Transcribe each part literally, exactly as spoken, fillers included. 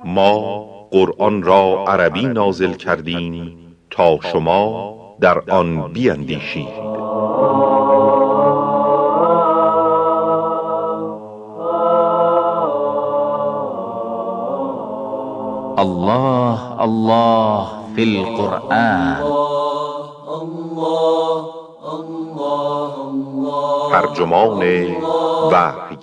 ما قرآن را عربی نازل کردیم تا شما در آن بیندیشید. الله الله فی القرآن. ترجمان وحی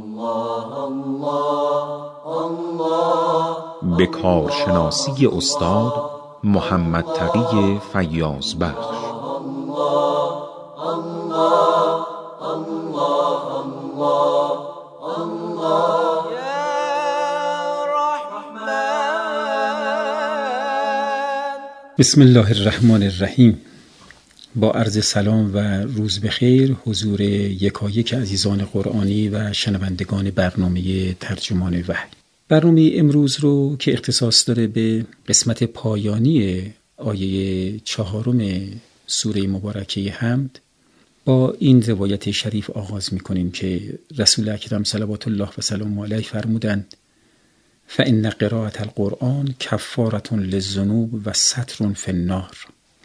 به کارشناسی استاد محمد تقی فیاض بخش. بسم الله الرحمن الرحیم. با عرض سلام و روز بخیر حضور یکایک عزیزان قرآنی و شنوندگان برنامه ترجمان وحی. برنامه امروز رو که اختصاص داره به قسمت پایانی آیه چهارم سوره مبارکه حمد، با این روایت شریف آغاز می‌کنیم که رسول اکرم صلوات الله و سلام علیه فرمودند: فإن قراءة القرآن کفارة للذنوب و ستر فی النار.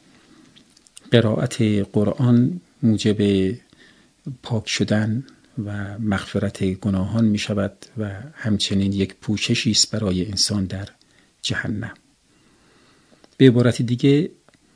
قرائت قرآن موجب پاک شدن و مغفرت گناهان می شود و همچنین یک پوششی است برای انسان در جهنم. به عبارت دیگه،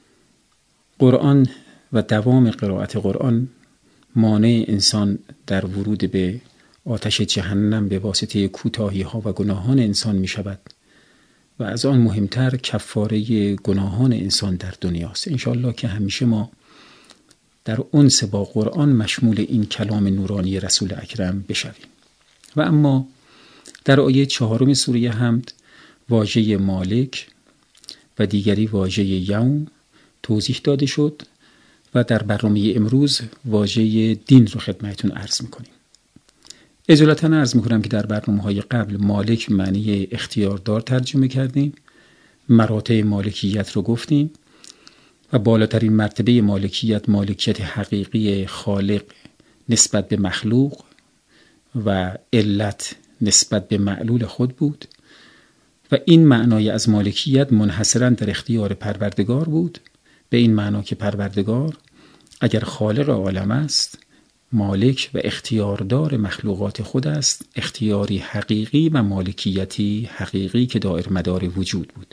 قرآن و دوام قرائت قرآن مانع انسان در ورود به آتش جهنم به واسطه کوتاهی ها و گناهان انسان می شود و از آن مهمتر کفاره گناهان انسان در دنیاست. انشاءالله که همیشه ما در انس با قرآن مشمول این کلام نورانی رسول اکرم بشویم. و اما در آیه چهارم سوره حمد واژه مالک و دیگری واژه یوم توضیح داده شد و در برنامه امروز واژه دین رو خدمتتون عرض میکنیم. اجالتا عرض میکنم که در برنامه‌های قبل مالک معنی اختیاردار ترجمه کردیم، مراتب مالکیت رو گفتیم و بالاترین مرتبه مالکیت مالکیت حقیقی خالق نسبت به مخلوق و علت نسبت به معلول خود بود و این معنای از مالکیت منحصراً در اختیار پروردگار بود، به این معنا که پروردگار اگر خالق عالم است، مالک و اختیاردار مخلوقات خود است، اختیاری حقیقی و مالکیتی حقیقی که دائر مدار وجود بود.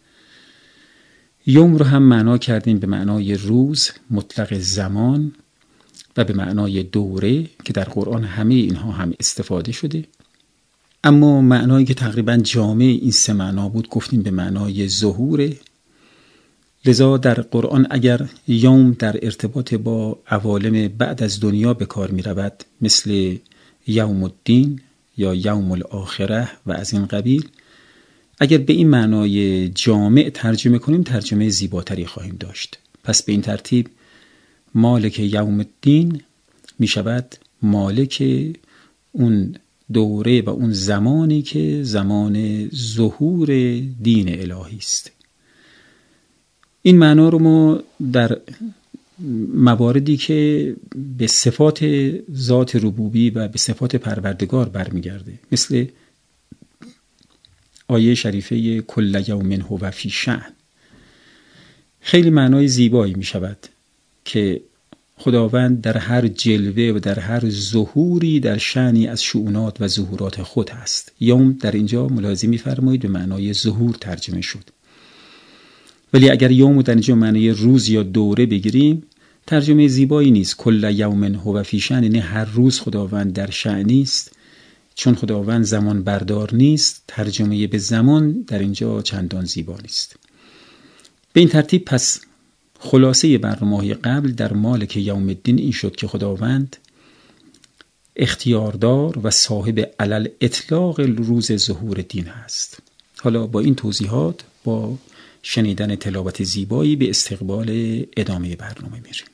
یوم رو هم معنا کردیم به معنای روز مطلق زمان و به معنای دوره که در قرآن همه اینها هم استفاده شده، اما معنایی که تقریبا جامع این سه معنا بود گفتیم به معنای ظهوره. لذا در قرآن اگر یوم در ارتباط با عوالم بعد از دنیا به کار می رود مثل یوم الدین یا یوم الاخره و از این قبیل، اگر به این معنای جامع ترجمه کنیم ترجمه زیباتری خواهیم داشت. پس به این ترتیب مالک یوم الدین می شود مالک اون دوره و اون زمانی که زمان ظهور دین الهی است. این معنا رو ما در مواردی که به صفات ذات ربوبی و به صفات پروردگار برمیگرده مثل آیه شریفه کل یوم هو فی شأن، خیلی معنای زیبایی می شود که خداوند در هر جلوه و در هر ظهوری در شأنی از شؤونات و ظهورات خود هست. یوم در اینجا ملاحظه می فرمایید به معنای ظهور ترجمه شد، ولی اگر یوم در اینجا معنی روز یا دوره بگیریم ترجمه زیبایی نیست. کل یوم هو فی شأن، یعنی هر روز خداوند در شأنی است، چون خداوند زمان بردار نیست. ترجمه به زمان در اینجا چندان زیبا نیست. به این ترتیب پس خلاصه برنامه‌های قبل در مالک یوم الدین این شد که خداوند اختیاردار و صاحب علل اطلاق روز ظهور دین است. حالا با این توضیحات با شنیدن تلاوت زیبایی به استقبال ادامه برنامه میریم.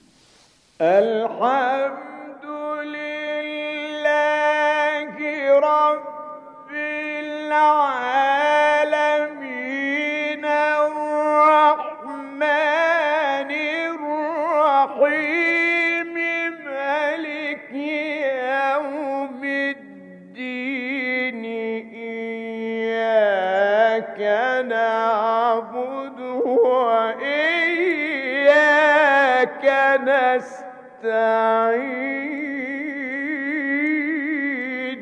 الحمد لله رب العالمین الرحمن الرحیم مالک یوم الدین ایاک نعبد وإياك نستعين.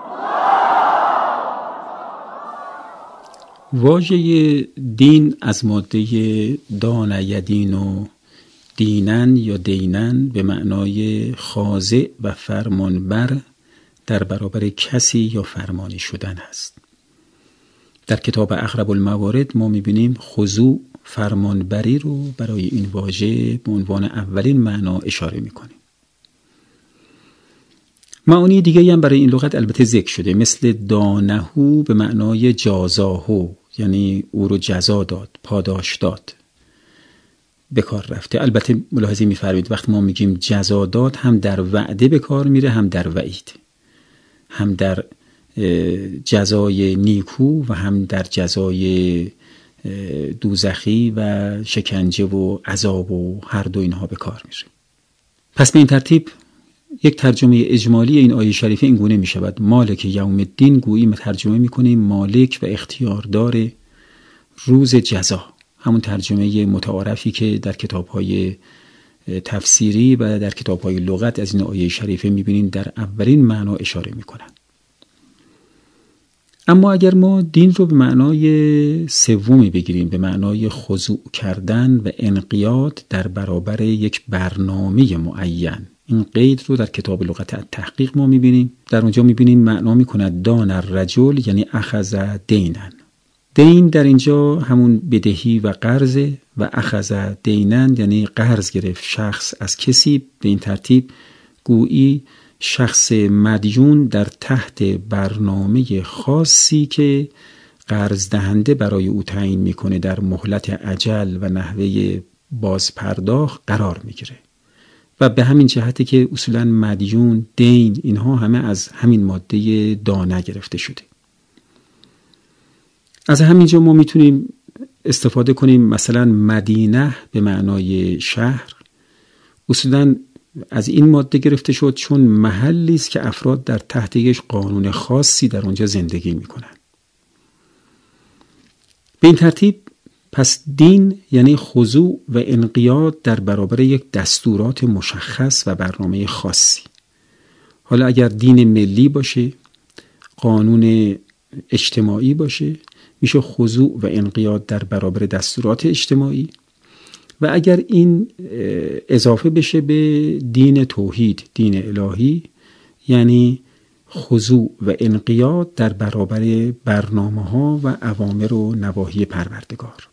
واژه دین از ماده دان یدین و دینن یا دینن به معنای خاضع و فرمانبر در برابر کسی یا فرمانی شدن هست. در کتاب اقرب الموارد ما میبینیم خضوع، فرمانبری رو برای این واژه به عنوان اولین معنا اشاره میکنیم. معانی دیگه هم برای این لغت البته ذکر شده، مثل دانهو به معنای جازاهو، یعنی او رو جزا داد، پاداش داد، به کار رفته. البته ملاحظه می‌فرمایید وقتی ما میگیم جزا داد هم در وعده به کار میره، هم در وعید، هم در جزای نیکو و هم در جزای دوزخی و شکنجه و عذاب و هر دو اینها به کار میره. پس به این ترتیب یک ترجمه اجمالی این آیه شریفه این گونه می شود: مالک یوم الدین، گویی ترجمه می کنیم مالک و اختیاردار روز جزا، همون ترجمه متعارفی که در کتاب‌های تفسیری و در کتاب‌های لغت از این آیه شریفه می بینید در اولین معنا اشاره می کنند. اما اگر ما دین رو به معنای سومی بگیریم، به معنای خضوع کردن و انقیاد در برابر یک برنامه معین، این قید رو در کتاب لغت التحقیق ما میبینیم. در اونجا میبینیم معنا میکند دان الرجل، یعنی اخذ دینن. دین در اینجا همون بدهی و قرض، و اخذ دینن یعنی قرض گرفت شخص از کسی. به این ترتیب گویی شخص مدیون در تحت برنامه خاصی که قرض دهنده برای او تعیین میکنه در مهلت اجل و نحوه بازپرداخت قرار میگیره. و به همین جهتی که اصولاً مدیون، دین، اینها همه از همین ماده دانه گرفته شده. از همینجا ما میتونیم استفاده کنیم مثلا مدینه به معنای شهر اصولاً از این ماده گرفته شد چون محلی است که افراد در تحت یک قانون خاصی در اونجا زندگی میکنن. به این ترتیب پس دین یعنی خضوع و انقیاد در برابر یک دستورات مشخص و برنامه خاصی. حالا اگر دین ملی باشه، قانون اجتماعی باشه، میشه خضوع و انقیاد در برابر دستورات اجتماعی. و اگر این اضافه بشه به دین توحید، دین الهی، یعنی خضوع و انقیاد در برابر برنامه‌ها و اوامر و نواهی پروردگار.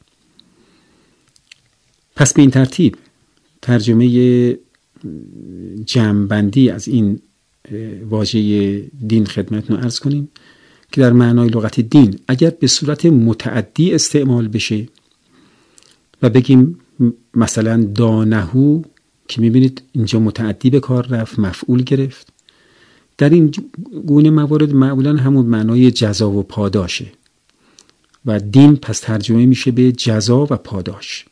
پس به این ترتیب ترجمه جمع‌بندی از این واژه دین خدمتتون عرض کنیم که در معنای لغت دین اگر به صورت متعدی استعمال بشه و بگیم مثلا دانهو، که میبینید اینجا متعدی به کار رفت، مفعول گرفت، در این گونه موارد معمولا همون معنای جزا و پاداشه و دین پس ترجمه میشه به جزا و پاداش.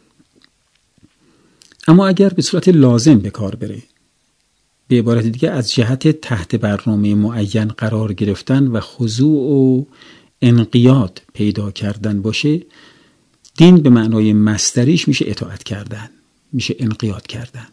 اما اگر به صورت لازم به کار بره، به عبارت دیگه از جهت تحت برنامه معین قرار گرفتن و خضوع و انقیاد پیدا کردن باشه، دین به معنای مصدریش میشه اطاعت کردن، میشه انقیاد کردن.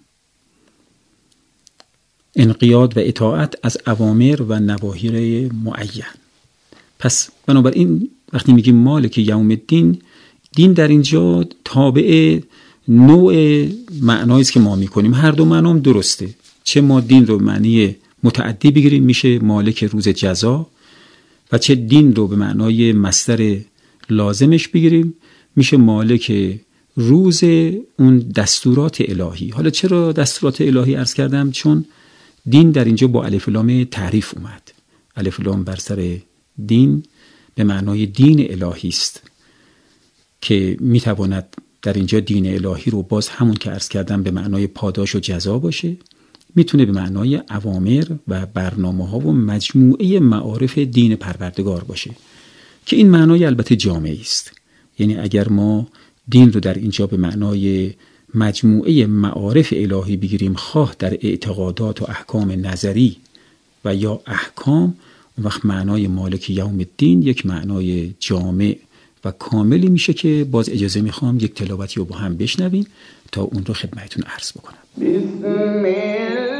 انقیاد و اطاعت از اوامر و نواهی معین. پس بنابراین وقتی میگیم مالک یوم الدین، دین در اینجا تابع نوع معنایی است که ما میکنیم. هر دو معنام درسته. چه ما دین رو معنی متعدی بگیریم میشه مالک روز جزا، و چه دین رو به معنای مصدر لازمش بگیریم میشه مالک روز اون دستورات الهی. حالا چرا دستورات الهی عرض کردم؟ چون دین در اینجا با الف لام تعریف اومد. الف لام بر سر دین به معنای دین الهی است که میتواند در اینجا دین الهی رو باز همون که عرض کردم به معنای پاداش و جزا باشه، میتونه به معنای اوامر و برنامه ها و مجموعه معارف دین پروردگار باشه که این معنای البته جامعی است. یعنی اگر ما دین رو در اینجا به معنای مجموعه معارف الهی بگیریم، خواه در اعتقادات و احکام نظری و یا احکام، اون وقت معنای مالک یوم الدین یک معنای جامع و کاملی میشه که باز اجازه میخوام یک تلاوتی رو با هم بشنویم تا اون رو خدمتتون عرض بکنم. بسم الله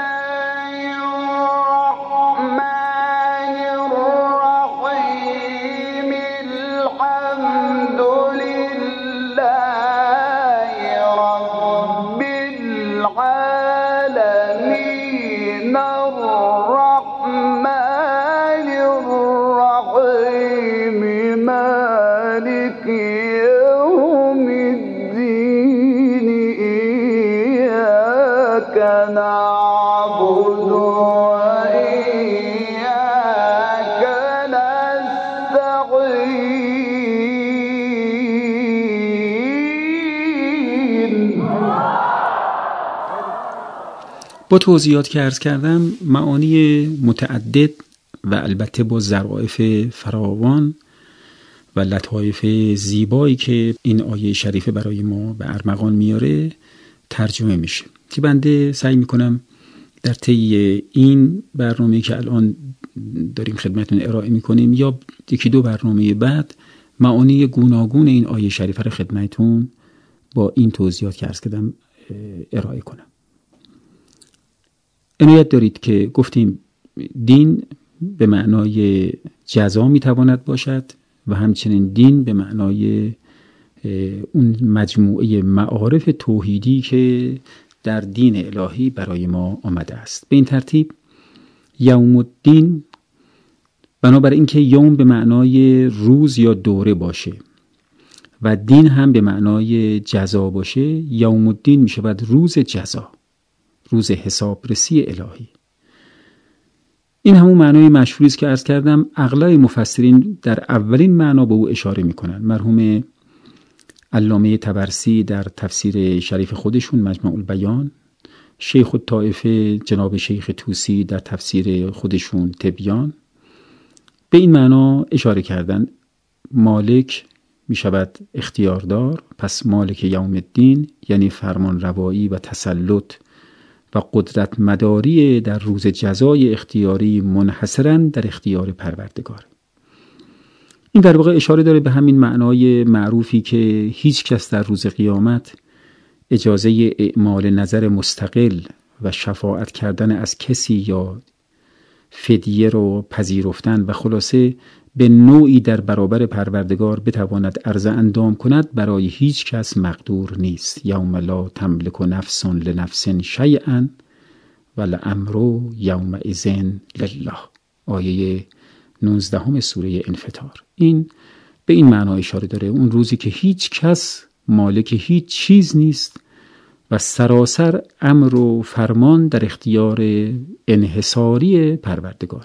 با توضیحات که عرض کردم، معانی متعدد و البته با ظرافت فراوان و لطایف زیبایی که این آیه شریفه برای ما به ارمغان میاره ترجمه میشه که بنده سعی میکنم در طی این برنامه که الان داریم خدمتتون ارائه میکنیم یا یکی دو برنامه بعد معانی گوناگون این آیه شریفه رو خدمتتون با این توضیحات که عرض کردم ارائه کنم. عنایت دارید که گفتیم دین به معنای جزا میتواند باشد و همچنین دین به معنای اون مجموعه معارف توحیدی که در دین الهی برای ما آمده است. به این ترتیب یوم الدین بنابر اینکه یوم به معنای روز یا دوره باشه و دین هم به معنای جزا باشه، یوم الدین می شود روز جزا، روز حسابرسی الهی. این همون معنای مشهوری است که عرض کردم. اغلب مفسرین در اولین معنا به او اشاره میکنن. مرحوم علامه طبرسی در تفسیر شریف خودشون مجمع البیان، شیخ الطائفه جناب شیخ طوسی در تفسیر خودشون تبیان به این معنا اشاره کردن. مالک می شود اختیاردار، پس مالک یوم الدین یعنی فرمان روایی و تسلط و قدرت مداری در روز جزای اختیاری منحصراً در اختیار پروردگار. این در واقع اشاره داره به همین معنای معروفی که هیچ کس در روز قیامت اجازه اعمال نظر مستقل و شفاعت کردن از کسی یا فدیه رو پذیرفتن و خلاصه به نوعی در برابر پروردگار بتواند عرض اندام کند برای هیچ کس مقدور نیست. یوم لا تملک نفس لنفس شیئا والامر یومئذ لله، آیه نوزدهم سوره انفطار. این به این معنا اشاره داره، اون روزی که هیچ کس مالک هیچ چیز نیست و سراسر امر و فرمان در اختیار انحصاری پروردگار.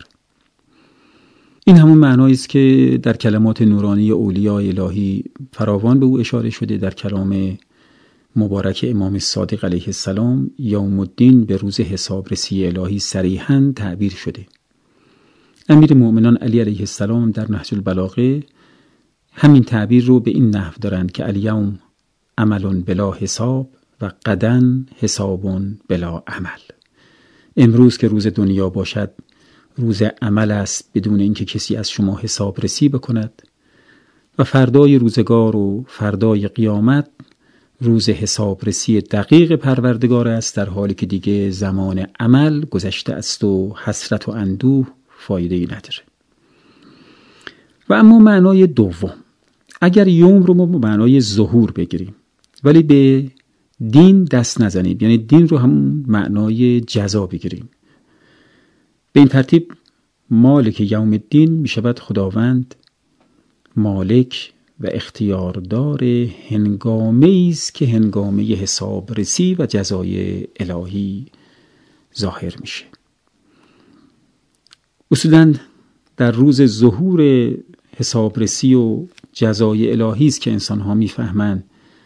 این همون معنایی است که در کلمات نورانی اولیاء الهی فراوان به او اشاره شده. در کلام مبارک امام صادق علیه السلام یوم الدین به روز حسابرسی الهی صریحاً تعبیر شده. امیر مؤمنان علی علیه السلام در نهج البلاغه همین تعبیر رو به این نحو دارند که الیوم عمل بلا حساب و غدا حساب بلا عمل. امروز که روز دنیا باشد روز عمل است بدون اینکه کسی از شما حسابرسی بکند و فردای روزگار و فردای قیامت روز حسابرسی دقیق پروردگار است، در حالی که دیگه زمان عمل گذشته است و حسرت و اندوه فایده‌ای نداره. و اما معنای دوم، اگر یوم رو ما معنای ظهور بگیریم ولی به دین دست نزنیم، یعنی دین رو همون معنای جزا بگیریم، به این ترتیب مالک یوم الدین می شود خداوند مالک و اختیاردار هنگامه است که هنگامه حسابرسی و جزای الهی ظاهر میشه. اصولاً در روز ظهور حسابرسی و جزای الهی است که انسان‌ها میفهمند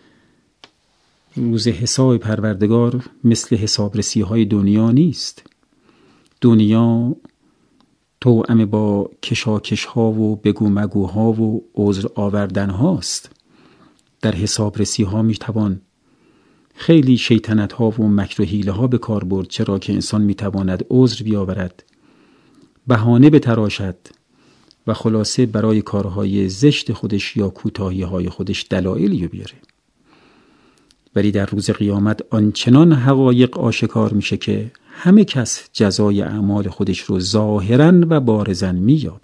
روز حساب پروردگار مثل حسابرسی‌های دنیا نیست. دنیا توأم با کشاکش‌ها و بگو مگوها و عذر آوردن هاست. در حسابرسی ها میتوان خیلی شیطنت ها و مکر و حیله ها به کار برد، چرا که انسان میتواند عذر بیاورد، بهانه بتراشد و خلاصه برای کارهای زشت خودش یا کوتاهی‌های خودش دلایلی بیاره. ولی در روز قیامت آنچنان حقایق آشکار میشه که همه کس جزای اعمال خودش رو ظاهراً و بارزاً مییابه.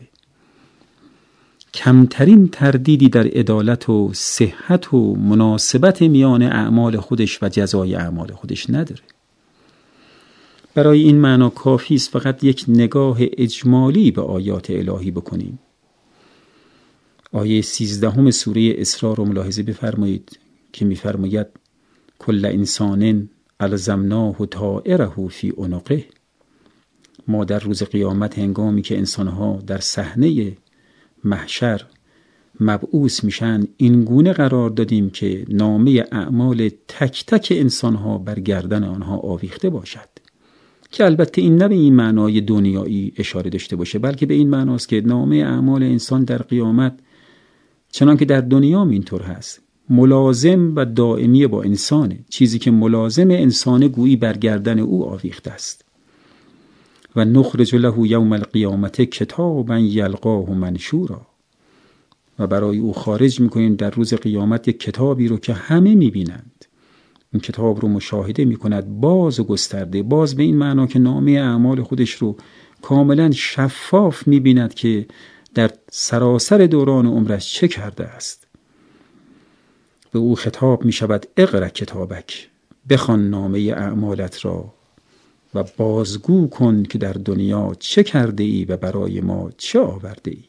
کمترین تردیدی در عدالت و صحت و مناسبت میان اعمال خودش و جزای اعمال خودش نداره. برای این معنا کافی است فقط یک نگاه اجمالی به آیات الهی بکنیم. آیه سیزدهم سوره اسراء رو ملاحظه بفرمایید که می‌فرماید کل انسان الزمناه طائره فی عنقه. ما در روز قیامت هنگامی که انسان‌ها در صحنه محشر مبعوث میشن این گونه قرار دادیم که نامه اعمال تک تک انسان‌ها بر گردن آنها آویخته باشد، که البته این نه به این معنای دنیایی اشاره داشته باشه، بلکه به این معناست که نامه اعمال انسان در قیامت چنان که در دنیا اینطور هست ملازم و دائمی با انسانه. چیزی که ملازم انسان گویی بر گردن او آویخته است. و نخرج له یوم القیامت کتابا یلقاه منشورا، و برای او خارج میکنیم در روز قیامت یک کتابی رو که همه میبینند. این کتاب رو مشاهده میکند باز و گسترده، باز به این معنا که نامه اعمال خودش رو کاملا شفاف میبیند که در سراسر دوران عمرش چه کرده است. به او خطاب میشود اقرأ کتابک، بخوان نامه اعمالت را و بازگو کن که در دنیا چه کرده ای و برای ما چه آورده ای.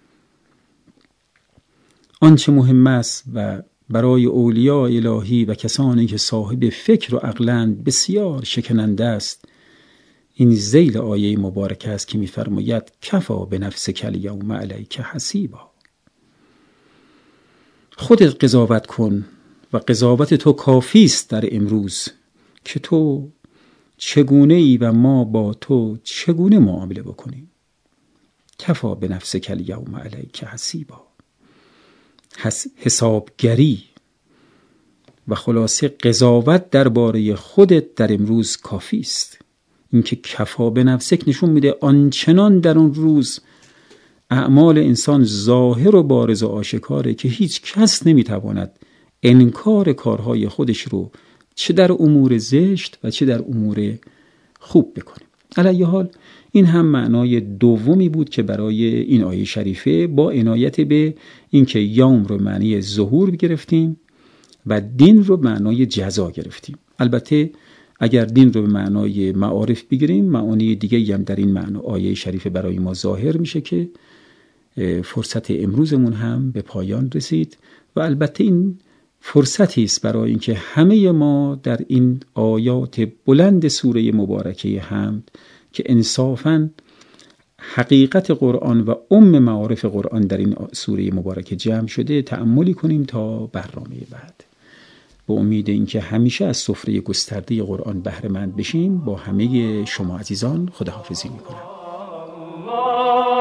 آنچه مهم است و برای اولیاء الهی و کسانی که صاحب فکر و عقلند بسیار شکننده است این ذیل آیه مبارکه است که می‌فرماید کفا بنفسک الیوم علیک حسیبا. خودت قضاوت کن و قضاوت تو کافی است در امروز که تو چگونه ای و ما با تو چگونه معامله بکنیم. کفا بنفسک الیوم علیک حسیبا. حسابگری و خلاصه قضاوت درباره خودت در امروز کافی است. اینکه کفا به نفسک نشون میده آنچنان در اون روز اعمال انسان ظاهر و بارز و آشکاره که هیچ کس نمیتواند انکار کارهای خودش رو چه در امور زشت و چه در امور خوب بکنه. علی حال این هم معنای دومی بود که برای این آیه شریفه با عنایت به اینکه یوم رو معنی ظهور گرفتیم و دین رو معنای جزا گرفتیم. البته اگر دین رو به معنای معارف بگیریم معانی دیگه هم در این معنا آیه شریفه برای ما ظاهر میشه که فرصت امروزمون هم به پایان رسید و البته این فرصتی است برای اینکه همه ما در این آیات بلند سوره مبارکه حمد که انصافاً حقیقت قرآن و ام معارف قرآن در این سوره مبارکه جمع شده تأملی کنیم تا برنامه بعد. با امید اینکه همیشه از سفره گسترده قرآن بهره مند بشیم با همه شما عزیزان خداحافظی میکنم.